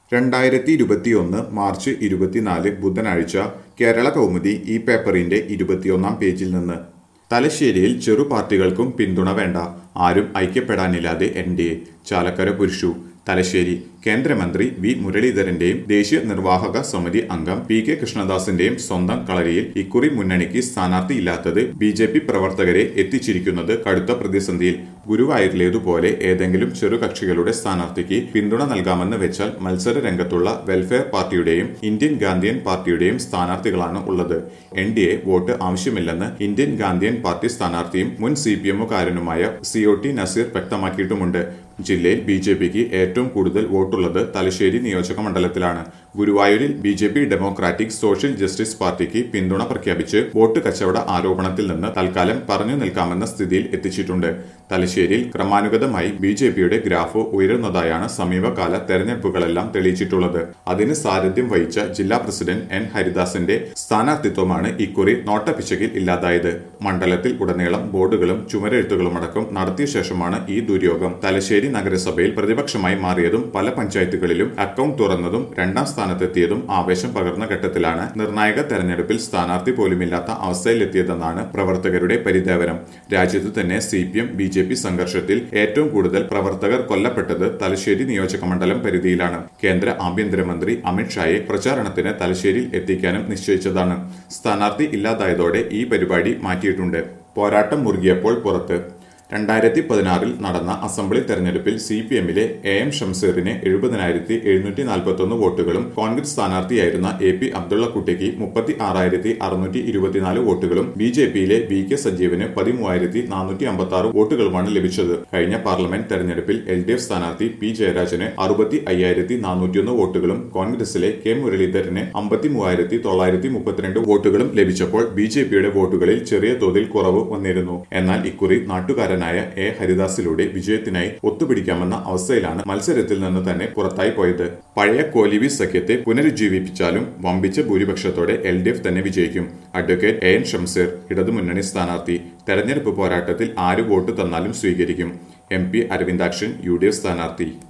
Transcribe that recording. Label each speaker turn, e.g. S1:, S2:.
S1: 2021 March 24 ബുധനാഴ്ച കേരള കൗമുദി ഈ പേപ്പറിന്റെ 21-ാം പേജിൽ നിന്ന് തലശ്ശേരിയിൽ ചെറു പാർട്ടികൾക്കും പിന്തുണ വേണ്ട, ആരും ഐക്യപ്പെടാനില്ലാതെ എൻ.ഡി.എ. ചാലക്കര പുരുഷു. തലശ്ശേരി കേന്ദ്രമന്ത്രി വി മുരളീധരന്റെയും ദേശീയ നിർവാഹക സമിതി അംഗം പി.കെ. കൃഷ്ണദാസിന്റെയും സ്വന്തം കളരിയിൽ ഇക്കുറി മുന്നണിക്ക് സ്ഥാനാർത്ഥിയില്ലാത്തത് ബി.ജെ.പി. പ്രവർത്തകരെ എത്തിച്ചിരിക്കുന്നത് കടുത്ത പ്രതിസന്ധിയിൽ. ഗുരുവായൂരിലേതുപോലെ ഏതെങ്കിലും ചെറുകക്ഷികളുടെ സ്ഥാനാർത്ഥിക്ക് പിന്തുണ നൽകാമെന്ന് വെച്ചാൽ മത്സര രംഗത്തുള്ള വെൽഫെയർ പാർട്ടിയുടെയും ഇന്ത്യൻ ഗാന്ധിയൻ പാർട്ടിയുടെയും സ്ഥാനാർത്ഥികളാണ് ഉള്ളത്. എൻ.ഡി.എ വോട്ട് ആവശ്യമില്ലെന്ന് ഇന്ത്യൻ ഗാന്ധിയൻ പാർട്ടി സ്ഥാനാർത്ഥിയും മുൻ CPM-കാരനുമായ COT നസീർ വ്യക്തമാക്കിയിട്ടുമുണ്ട്. ജില്ലയിൽ ബി.ജെ.പിക്ക് ഏറ്റവും കൂടുതൽ വോട്ടുള്ളത് തലശ്ശേരി നിയോജക മണ്ഡലത്തിലാണ്. ഗുരുവായൂരിൽ ബി.ജെ.പി. ഡെമോക്രാറ്റിക് സോഷ്യൽ ജസ്റ്റിസ് പാർട്ടിക്ക് പിന്തുണ പ്രഖ്യാപിച്ച് വോട്ട് കച്ചവട ആരോപണത്തിൽ നിന്ന് തൽക്കാലം പറഞ്ഞു നിൽക്കാമെന്ന സ്ഥിതിയിൽ എത്തിച്ചിട്ടുണ്ട്. തലശ്ശേരിയിൽ ക്രമാനുഗതമായി ബി.ജെ.പിയുടെ ഗ്രാഫ് ഉയരുന്നതായാണ് സമീപകാല തെരഞ്ഞെടുപ്പുകളെല്ലാം തെളിയിച്ചിട്ടുള്ളത്. അതിന് സാരഥ്യം വഹിച്ച ജില്ലാ പ്രസിഡന്റ് N. ഹരിദാസിന്റെ സ്ഥാനാർത്ഥിത്വമാണ് ഇക്കുറി നോട്ടപ്പിശകിൽ ഇല്ലാതായത്. മണ്ഡലത്തിൽ ഉടനീളം ബോർഡുകളും ചുമരെഴുത്തുകളുമടക്കം നടത്തിയ ശേഷമാണ് ഈ ദുര്യോഗം. തലശ്ശേരി നഗരസഭയിൽ പ്രതിപക്ഷമായി മാറിയതും പല പഞ്ചായത്തുകളിലും അക്കൗണ്ട് തുറന്നതും രണ്ടാം സ്ഥാനത്തെത്തിയതും ആവേശം പകർന്ന ഘട്ടത്തിലാണ് നിർണായക തെരഞ്ഞെടുപ്പിൽ സ്ഥാനാർത്ഥി പോലുമില്ലാത്ത അവസ്ഥയിലെത്തിയതെന്നാണ് പ്രവർത്തകരുടെ പരിദേവനം. രാജ്യത്ത് തന്നെ CPM-BJP സംഘർഷത്തിൽ ഏറ്റവും കൂടുതൽ പ്രവർത്തകർ കൊല്ലപ്പെട്ടത് തലശ്ശേരി നിയോജകമണ്ഡലം പരിധിയിലാണ്. കേന്ദ്ര ആഭ്യന്തരമന്ത്രി അമിത് ഷായെ പ്രചാരണത്തിന് തലശ്ശേരിയിൽ എത്തിക്കാനും നിശ്ചയിച്ചതാണ്. സ്ഥാനാർത്ഥി ഇല്ലാതായതോടെ ഈ പരിപാടി മാറ്റിയിട്ടുണ്ട്. പോരാട്ടം മുറുകിയപ്പോൾ പുറത്ത്. 2016 നടന്ന അസംബ്ലി തെരഞ്ഞെടുപ്പിൽ CPM-ലെ AM ഷംസീറിന് 70,741 വോട്ടുകളും കോൺഗ്രസ് സ്ഥാനാർത്ഥിയായിരുന്ന AP അബ്ദുള്ളക്കുട്ടിക്ക് 36,624 വോട്ടുകളും BJP-യിലെ VK സജീവന് 13,456 വോട്ടുകളുമാണ് ലഭിച്ചത്. കഴിഞ്ഞ പാർലമെന്റ് തെരഞ്ഞെടുപ്പിൽ LDF സ്ഥാനാർത്ഥി P. ജയരാജന് 65,401 വോട്ടുകളും കോൺഗ്രസിലെ K. മുരളീധരന് 53,932 വോട്ടുകളും ലഭിച്ചപ്പോൾ BJP-യുടെ വോട്ടുകളിൽ ചെറിയ തോതിൽ കുറവ് വന്നിരുന്നു. എന്നാൽ ഇക്കുറി നാട്ടുകാരൻ A. ഹരിദാസിലൂടെ വിജയത്തിനായി ഒത്തുപിടിക്കാമെന്ന അവസ്ഥയിലാണ് മത്സരത്തിൽ നിന്ന് തന്നെ പുറത്തായി പോയത്. പഴയ കോലിവി സഖ്യത്തെ പുനരുജ്ജീവിപ്പിച്ചാലും വമ്പിച്ച ഭൂരിപക്ഷത്തോടെ LDF തന്നെ വിജയിക്കും. അഡ്വക്കേറ്റ് AN ഷംസീർ ഇടതുമുന്നണി സ്ഥാനാർത്ഥി. തെരഞ്ഞെടുപ്പ് പോരാട്ടത്തിൽ ആര് വോട്ട് തന്നാലും സ്വീകരിക്കും. MP അരവിന്ദാക്ഷൻ UDF സ്ഥാനാർത്ഥി.